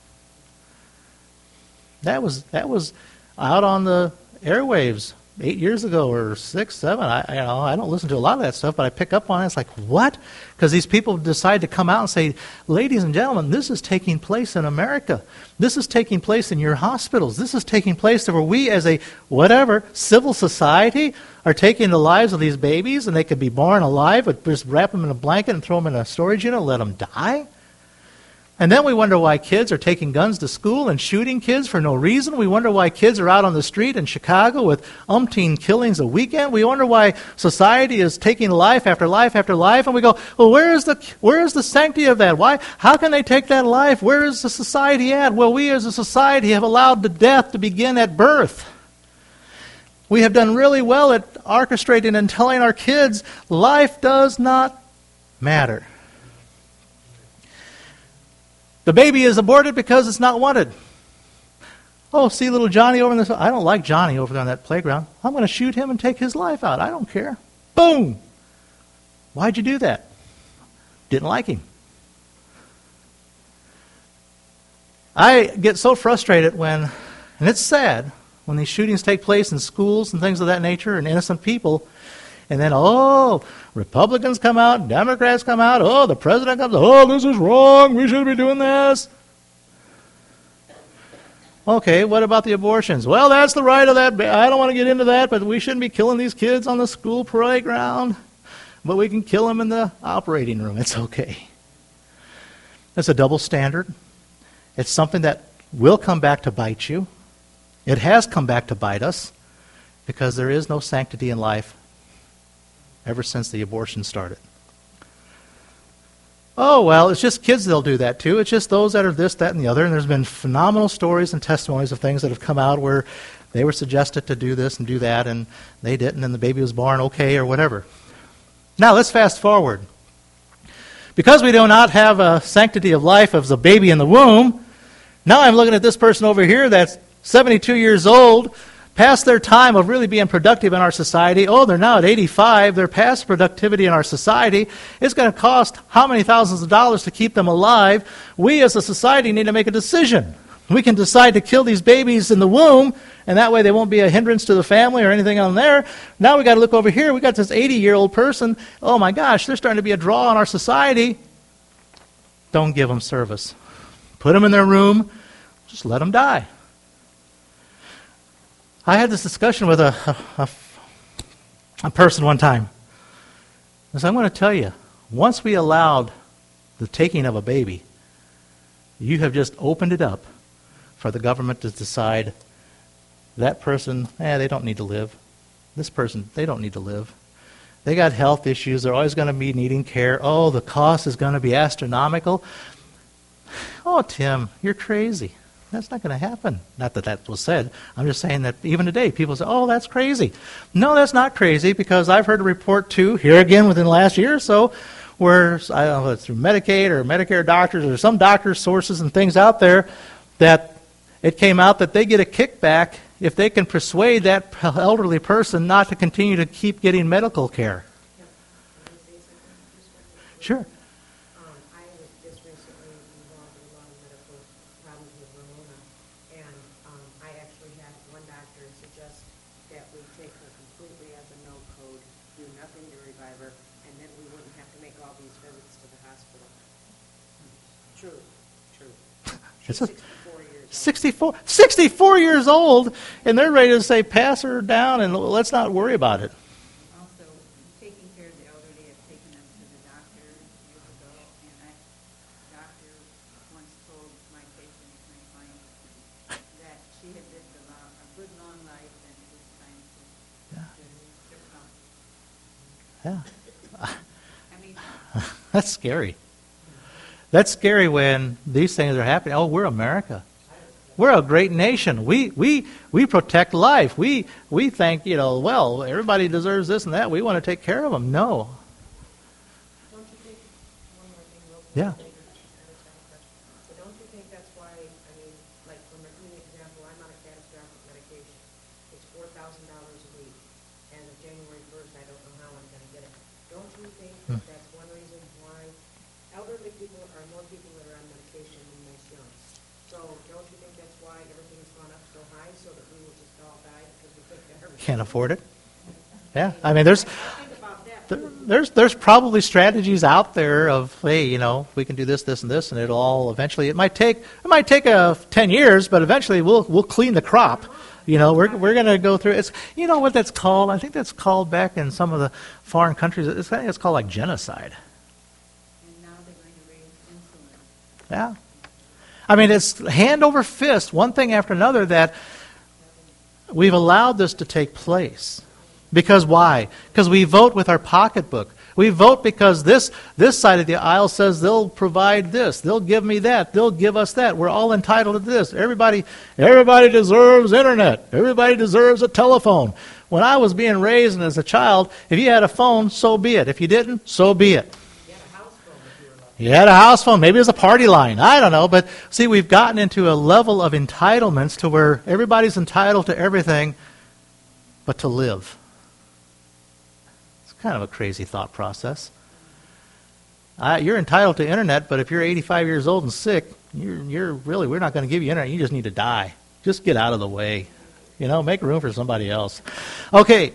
That was out on the airwaves 8 years ago or 6, 7. I don't listen to a lot of that stuff, but I pick up on it. It's like, what? Because these people decide to come out and say, ladies and gentlemen, this is taking place in America. This is taking place in your hospitals. This is taking place where we as a civil society are taking the lives of these babies, and they could be born alive, but just wrap them in a blanket and throw them in a storage unit and let them die. And then we wonder why kids are taking guns to school and shooting kids for no reason. We wonder why kids are out on the street in Chicago with umpteen killings a weekend. We wonder why society is taking life after life after life. And we go, well, where is the sanctity of that? Why? How can they take that life? Where is the society at? Well, we as a society have allowed the death to begin at birth. We have done really well at orchestrating and telling our kids life does not matter. The baby is aborted because it's not wanted. Oh, see little Johnny over there. I don't like Johnny over there on that playground. I'm going to shoot him and take his life out. I don't care. Boom! Why'd you do that? Didn't like him. I get so frustrated and it's sad, when these shootings take place in schools and things of that nature and innocent people, and then, Republicans come out, Democrats come out, the president comes out, this is wrong, we shouldn't be doing this. Okay, what about the abortions? Well, that's the right of that. I don't want to get into that, but we shouldn't be killing these kids on the school playground. But we can kill them in the operating room. It's okay. That's a double standard. It's something that will come back to bite you. It has come back to bite us because there is no sanctity in life ever since the abortion started. Oh, well, it's just kids that'll do that too. It's just those that are this, that, and the other. And there's been phenomenal stories and testimonies of things that have come out where they were suggested to do this and do that, and they didn't, and the baby was born okay or whatever. Now, let's fast forward. Because we do not have a sanctity of life as a baby in the womb, now I'm looking at this person over here that's 72 years old, past their time of really being productive in our society. Oh, they're now at 85. They're past productivity in our society. It's going to cost how many thousands of dollars to keep them alive? We as a society need to make a decision. We can decide to kill these babies in the womb, and that way they won't be a hindrance to the family or anything on there. Now we got to look over here. We got this 80-year-old person. Oh my gosh, they're starting to be a draw on our society. Don't give them service. Put them in their room. Just let them die. I had this discussion with a person one time. I said, I'm going to tell you, once we allowed the taking of a baby, you have just opened it up for the government to decide that person, they don't need to live. This person, they don't need to live. They got health issues. They're always going to be needing care. Oh, the cost is going to be astronomical. Oh, Tim, you're crazy. That's not going to happen. Not that that was said. I'm just saying that even today, people say, oh, that's crazy. No, that's not crazy, because I've heard a report, too, here again within the last year or so, where, I don't know if it's through Medicaid or Medicare doctors or some doctors' sources and things out there, that it came out that they get a kickback if they can persuade that elderly person not to continue to keep getting medical care. Sure. I was just recently involved in a lot of medical problems with Ramona, and I actually had one doctor suggest that we take her completely as a no-code, do nothing to revive her, and then we wouldn't have to make all these visits to the hospital. True. It's She's a 64 years old. 64 years old, and they're ready to say, pass her down and let's not worry about it. Also, taking care of the elderly, I've taken them to the doctor years ago, and the doctor once told my patient, my client, that she had lived a good long life, and it was time to come. Yeah. I mean, That's scary. That's scary when these things are happening. Oh, we're America. We're a great nation. We protect life. We think, well, everybody deserves this and that. We want to take care of them. No. Don't you think, one more thing real quick? Yeah. But don't you think that's why, like for an example, I'm on a catastrophic medication. It's $4,000 a week, and of January 1st, I don't know how I'm going to get it. Don't you think that that's one reason why elderly people are more people that are on medication than most young? So don't you think that's why everything's gone up so high, so that we will just all die because we think that everything... Can't afford it. Yeah. I mean, there's Think about that. there's probably strategies out there of, hey, we can do this, this, and this, and it'll all eventually. It might take 10 years, but eventually we'll clean the crop. We're going to go through. It's what that's called. I think that's called back in some of the foreign countries. I think it's called like genocide. and now they're going to raise insulin. Yeah. I mean, it's hand over fist, one thing after another, that we've allowed this to take place. Because why? Because we vote with our pocketbook. We vote because this side of the aisle says they'll provide this, they'll give me that, they'll give us that. We're all entitled to this. Everybody deserves internet. Everybody deserves a telephone. When I was being raised and as a child, if you had a phone, so be it. If you didn't, so be it. You had a house phone. Maybe it was a party line. I don't know. But see, we've gotten into a level of entitlements to where everybody's entitled to everything but to live. It's kind of a crazy thought process. You're entitled to internet, but if you're 85 years old and sick, we're not going to give you internet. You just need to die. Just get out of the way. Make room for somebody else. Okay.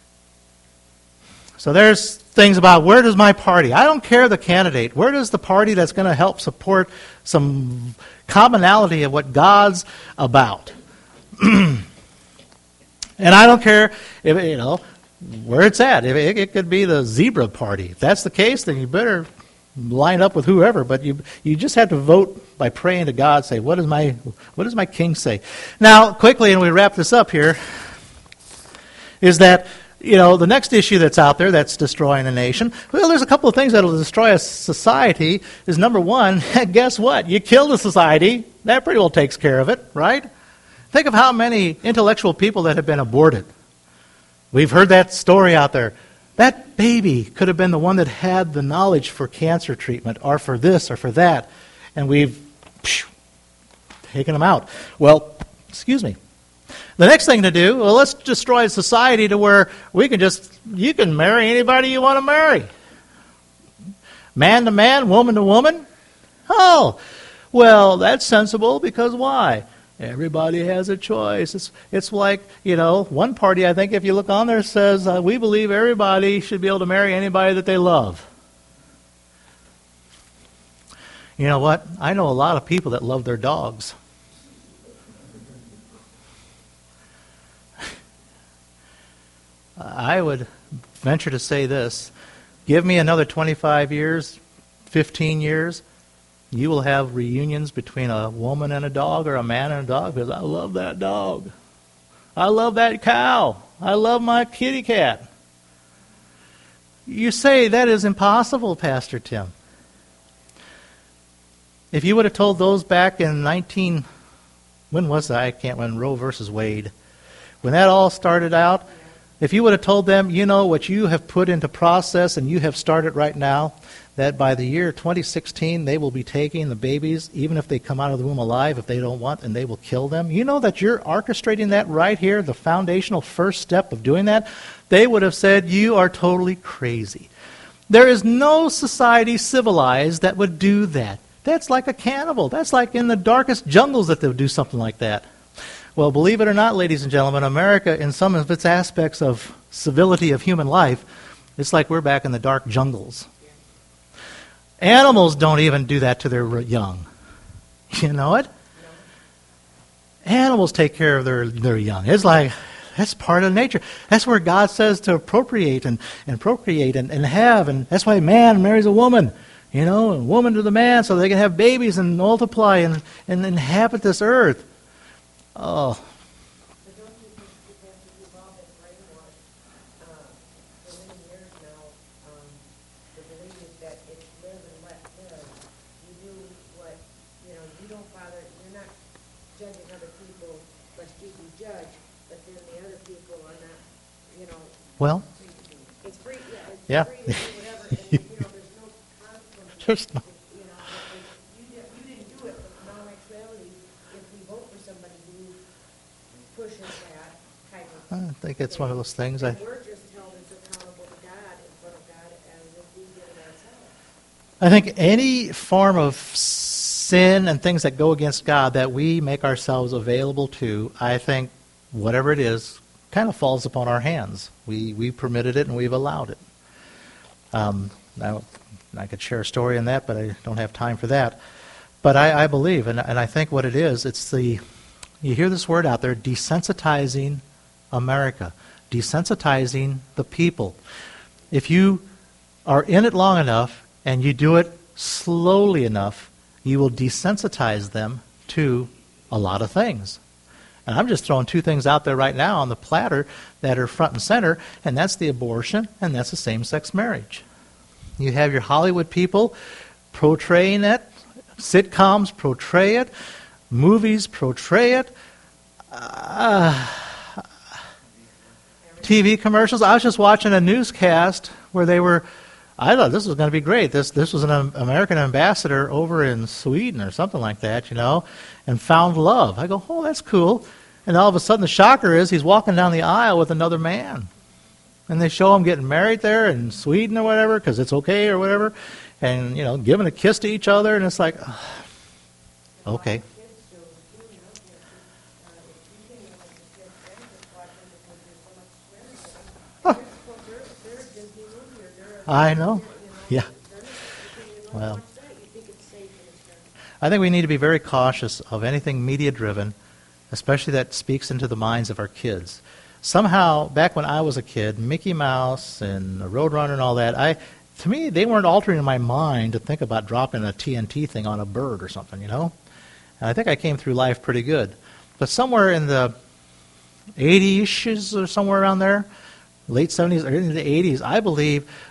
So there's things about where does my party? I don't care the candidate. Where does the party that's going to help support some commonality of what God's about? And I don't care if, where it's at. It could be the zebra party. If that's the case, then you better line up with whoever. But you just have to vote by praying to God. Say, what does my king say? Now, quickly, and we wrap this up here, is that the next issue that's out there that's destroying a nation, well, there's a couple of things that will destroy a society. Is number one, guess what? You kill the society. That pretty well takes care of it, right? Think of how many intellectual people that have been aborted. We've heard that story out there. That baby could have been the one that had the knowledge for cancer treatment or for this or for that, and we've taken them out. Well, excuse me. The next thing to do, well, let's destroy a society to where you can marry anybody you want to marry. Man to man, woman to woman. Oh, well, that's sensible because why? Everybody has a choice. It's like, one party, I think, if you look on there, says, we believe everybody should be able to marry anybody that they love. You know what? I know a lot of people that love their dogs. I would venture to say this. Give me another 25 years, 15 years, you will have reunions between a woman and a dog or a man and a dog because I love that dog. I love that cow. I love my kitty cat. You say that is impossible, Pastor Tim. If you would have told those back in when was that? I can't remember, Roe versus Wade. When that all started out, if you would have told them, what you have put into process and you have started right now, that by the year 2016 they will be taking the babies, even if they come out of the womb alive, if they don't want, and they will kill them. You know that you're orchestrating that right here, the foundational first step of doing that? They would have said, you are totally crazy. There is no society civilized that would do that. That's like a cannibal. That's like in the darkest jungles that they would do something like that. Well, believe it or not, ladies and gentlemen, America, in some of its aspects of civility of human life, it's like we're back in the dark jungles. Animals don't even do that to their young. You know it? Animals take care of their young. It's like, that's part of nature. That's where God says to procreate and procreate and have, and that's why man marries a woman, and woman to the man so they can have babies and multiply and inhabit this earth. Oh. But don't you think because we've all been brainwashed for many years now, the belief is that it's live and let live. You do what, you don't bother, you're not judging other people lest you be judged, but then the other people are not, Well. It's free, Yeah. Free to do whatever, and, there's no consequences. There's no. You didn't do it, but in all actuality, if we vote for somebody who pushes that type of I think it's one of those things. we're just held as accountable to God in front of God as if we did it ourselves. I think any form of sin and things that go against God that we make ourselves available to, I think whatever it is, kind of falls upon our hands. We permitted it and we've allowed it. Now, I could share a story on that, but I don't have time for that. But I believe, and I think what it is, you hear this word out there, desensitizing America, desensitizing the people. If you are in it long enough and you do it slowly enough, you will desensitize them to a lot of things. And I'm just throwing two things out there right now on the platter that are front and center, and that's the abortion and that's the same-sex marriage. You have your Hollywood people portraying it, sitcoms portray it, movies portray it, TV commercials. I was just watching a newscast where I thought this was going to be great. This was an American ambassador over in Sweden or something like that, and found love. I go, oh, that's cool. And all of a sudden the shocker is he's walking down the aisle with another man. And they show him getting married there in Sweden or whatever because it's okay or whatever. And, giving a kiss to each other. And it's like, okay. Oh. I know. Yeah. Well, I think we need to be very cautious of anything media-driven, especially that speaks into the minds of our kids. Somehow, back when I was a kid, Mickey Mouse and the Roadrunner and all that, to me, they weren't altering my mind to think about dropping a TNT thing on a bird or something, And I think I came through life pretty good. But somewhere in the 80s or somewhere around there, late 70s or into the 80s, I believe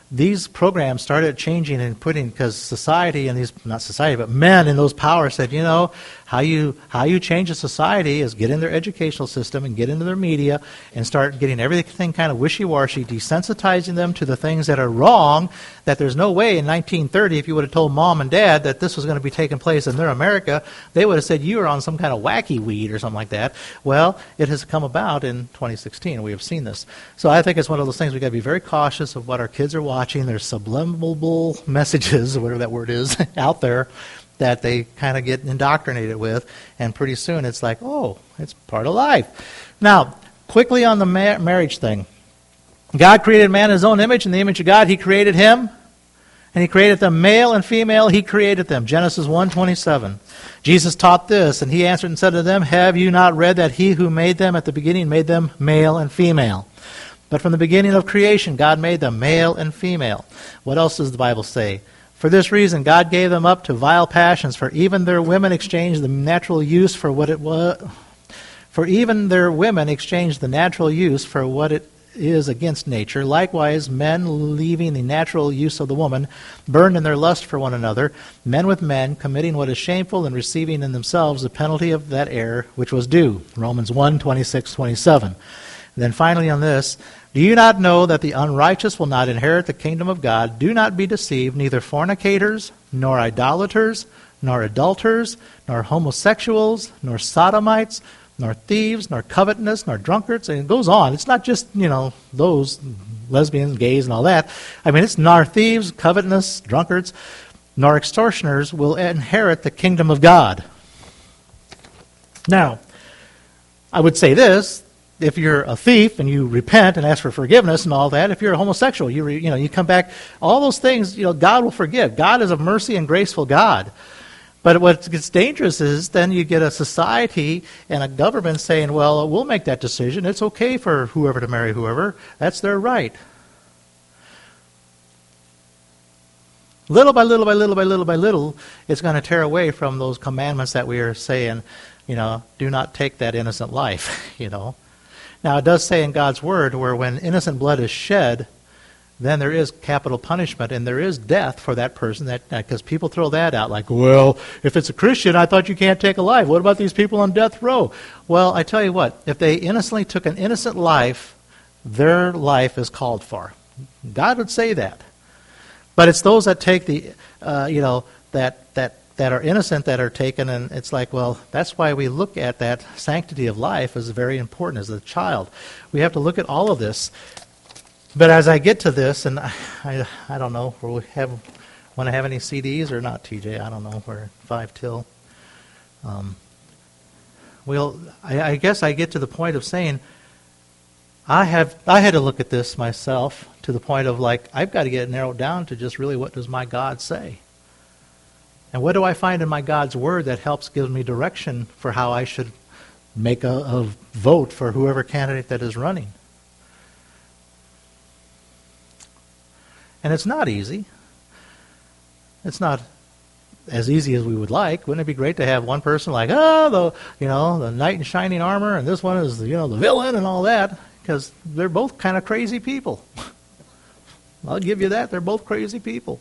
these programs started changing and putting, because society and these, not society, but men in those powers said, you know, how you change a society is get in their educational system and get into their media and start getting everything kind of wishy-washy, desensitizing them to the things that are wrong, that there's no way in 1930, if you would have told mom and dad that this was going to be taking place in their America, they would have said you were on some kind of wacky weed or something like that. Well, it has come about in 2016. We have seen this. So I think it's one of those things we've got to be very cautious of what our kids are watching. There's subliminal messages, whatever that word is, out there that they kind of get indoctrinated with, and pretty soon it's like, oh, it's part of life. Now, quickly on the marriage thing. God created man in his own image. In the image of God, he created him, and he created them male and female. He created them. Genesis 1:27. Jesus taught this, and he answered and said to them, have you not read that he who made them at the beginning made them male and female? But from the beginning of creation, God made them male and female. What else does the Bible say? For this reason, God gave them up to vile passions, for even their women exchanged the natural use for what it was. For even their women exchanged the natural use for what it is against nature. Likewise, men, leaving the natural use of the woman, burned in their lust for one another, men with men, committing what is shameful and receiving in themselves the penalty of that error which was due. Romans 1:26-27. Then finally on this, do you not know that the unrighteous will not inherit the kingdom of God? Do not be deceived, neither fornicators, nor idolaters, nor adulterers, nor homosexuals, nor sodomites, nor thieves, nor covetous, nor drunkards. And it goes on. It's not just, those lesbians, gays, and all that. I mean, it's nor thieves, covetous, drunkards, nor extortioners will inherit the kingdom of God. Now, I would say this. If you're a thief and you repent and ask for forgiveness and all that, if you're a homosexual, you come back, all those things, God will forgive. God is a mercy and graceful God. But what gets dangerous is then you get a society and a government saying, well, we'll make that decision. It's okay for whoever to marry whoever. That's their right. Little by little by little by little by little, it's going to tear away from those commandments that we are saying, do not take that innocent life, Now, it does say in God's Word where when innocent blood is shed, then there is capital punishment and there is death for that person. Because people throw that out like, well, if it's a Christian, I thought you can't take a life. What about these people on death row? Well, I tell you what, if they innocently took an innocent life, their life is called for. God would say that. But it's those that take the, that are innocent that are taken, and it's like, well, that's why we look at that sanctity of life as very important as a child. We have to look at all of this. But as I get to this, and I don't know, will we want to have any CDs or not, TJ? I don't know. We're 5 till. I guess I get to the point of saying, I had to look at this myself to the point of like, I've got to get it narrowed down to just really what does my God say? And what do I find in my God's Word that helps give me direction for how I should make a vote for whoever candidate that is running? And it's not easy. It's not as easy as we would like. Wouldn't it be great to have one person like, the knight in shining armor, and this one is the villain and all that, because they're both kind of crazy people. I'll give you that. They're both crazy people.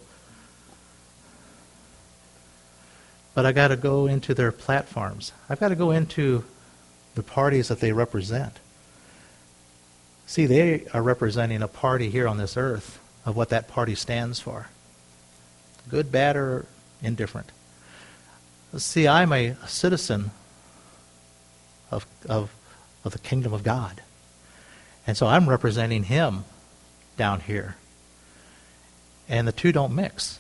But I got to go into their platforms. I've got to go into the parties that they represent. See, they are representing a party here on this earth of what that party stands for. Good, bad, or indifferent. See, I'm a citizen of the kingdom of God. And so I'm representing him down here. And the two don't mix.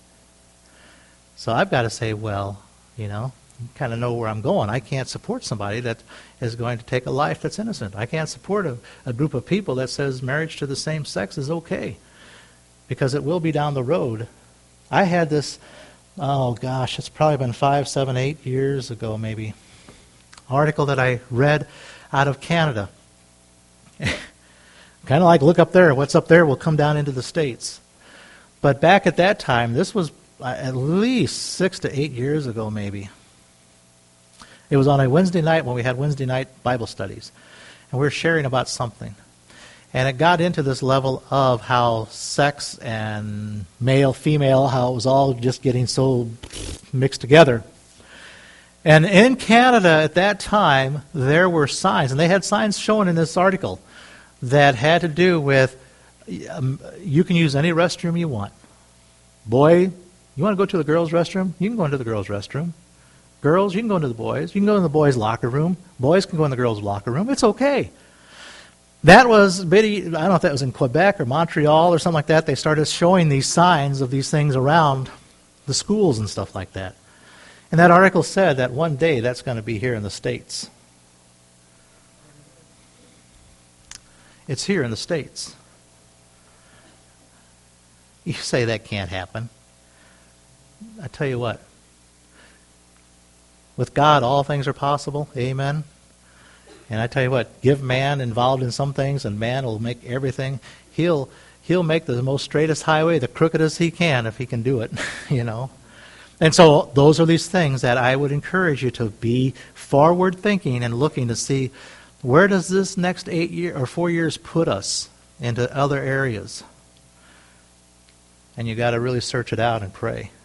So I've got to say, well, you kind of know where I'm going. I can't support somebody that is going to take a life that's innocent. I can't support a group of people that says marriage to the same sex is okay, because it will be down the road. I had this, it's probably been 5, 7, 8 years ago maybe, article that I read out of Canada. Kind of like, look up there. What's up there will come down into the States. But back at that time, this was at least 6 to 8 years ago maybe. It was on a Wednesday night when we had Wednesday night Bible studies. And we were sharing about something. And it got into this level of how sex and male, female, how it was all just getting so mixed together. And in Canada at that time, there were signs, and they had signs shown in this article, that had to do with you can use any restroom you want. Boy, you want to go to the girls' restroom? You can go into the girls' restroom. Girls, you can go into the boys. You can go in the boys' locker room. Boys can go in the girls' locker room. It's okay. That was, I don't know if that was in Quebec or Montreal or something like that. They started showing these signs of these things around the schools and stuff like that. And that article said that one day that's going to be here in the States. It's here in the States. You say that can't happen. I tell you what. With God, all things are possible. Amen. And I tell you what, give man involved in some things, and man will make everything. He'll make the most straightest highway the crookedest he can if he can do it, you know. And so those are these things that I would encourage you to be forward thinking and looking to see, where does this next 8 year or 4 years put us into other areas? And you got to really search it out and pray.